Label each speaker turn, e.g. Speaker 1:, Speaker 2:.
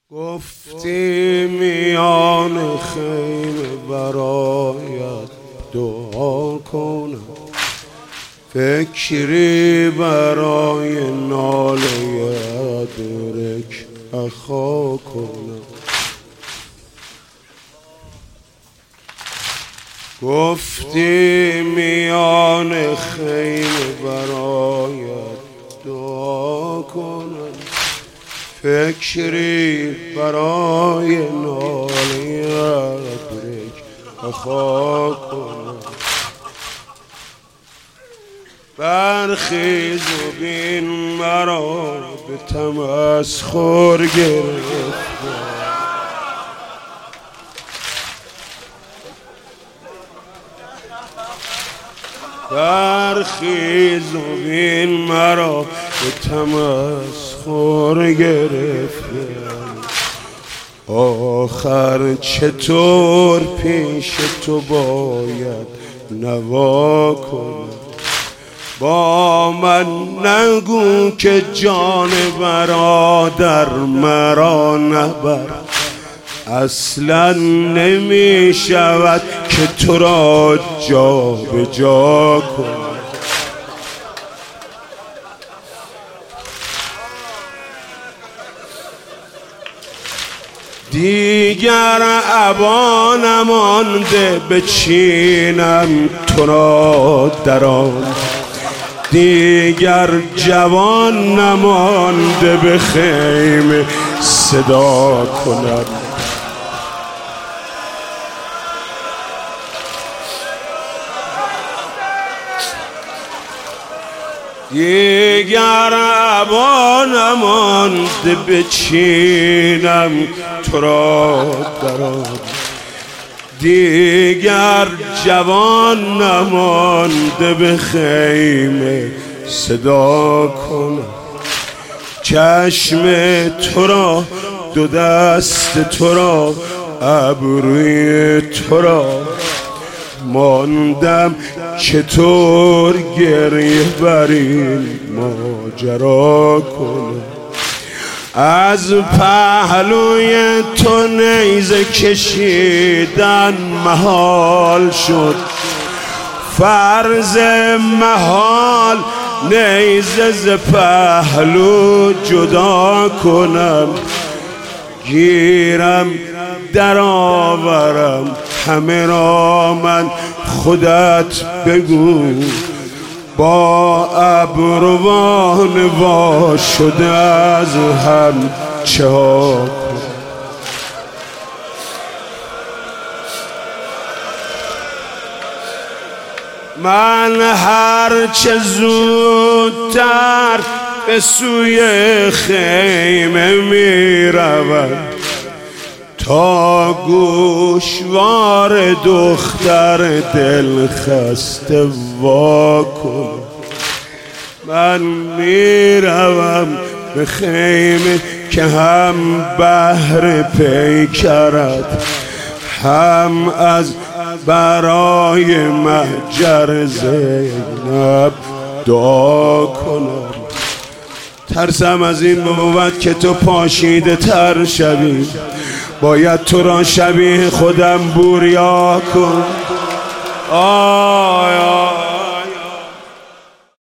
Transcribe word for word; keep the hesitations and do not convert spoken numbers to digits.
Speaker 1: گفتی میان خیمه برایت دعا کنم، فکری برای ناله ادرک اخا کنم. گفتی میان خیمه برایت دعا کنم، فکری برای ناله ادرک اخا کنم. برخیز و بین مرا به تمسخر گرفتم، برخیز و بین مرا به تمسخر گرفتم. آخر چطور پیش تو باید نوا کنم؟ با من نگو که جان برادر مرا نبر، اصلا نمی شود که تو را جا به جا کنم. دیگر ابا نمانده بچینم تو را در آن، دیگر جوان نمانده به خیمه صدا کنم. دیگر ابا نمانده بچینم تو را در آن، دیگر جوان نمانده به خیمه صدا کنم. چشم تو را، دو دست تو را، ابروی تو را، ماندم چطور گریه بر این ماجرا کنم. از پهلوی تو نیزه کشیدن محال شد، فرض محال نیزه ز پهلو جدا کنم. گیرم در آورم همه را من، خودت بگو با ابروان وا شده از هم چه ها کنم. من هر چه زودتر به سوی خیمه می روم، تا گوشوار دختر دل خسته وا کنم. من می روم به خیمه که هم بهر پیکرت، هم از برای مهجر زینب دعا کنم. ترسم از این بود که تو پاشیده تر شوی، باید تو را شبیه خودم بوریا کن. آیا